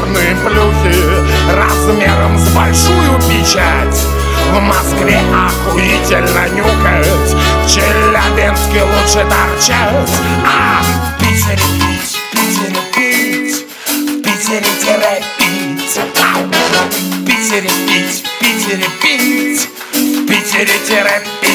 шикарные плюхи размером с большую печать. В Москве охуительно нюкать, в Челябинске лучше торчать. А в Питере пить, в Питере пить, в Питере пить. В Питере пить, в Питере пить, в Питере пить.